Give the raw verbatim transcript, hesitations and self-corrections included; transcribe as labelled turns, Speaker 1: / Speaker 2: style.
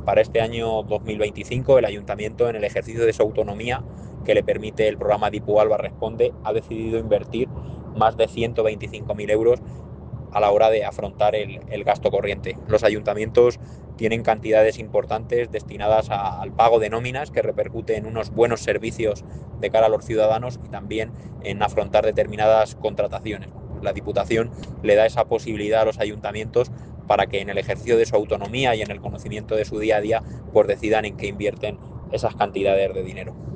Speaker 1: para este año dos mil veinticinco el ayuntamiento, en el ejercicio de su autonomía que le permite el programa Dipu Alba Responde, ha decidido invertir más de ciento veinticinco mil euros a la hora de afrontar el, el gasto corriente. Los ayuntamientos tienen cantidades importantes destinadas a, al pago de nóminas, que repercute en unos buenos servicios de cara a los ciudadanos, y también en afrontar determinadas contrataciones. La Diputación le da esa posibilidad a los ayuntamientos para que en el ejercicio de su autonomía y en el conocimiento de su día a día, pues decidan en qué invierten esas cantidades de dinero.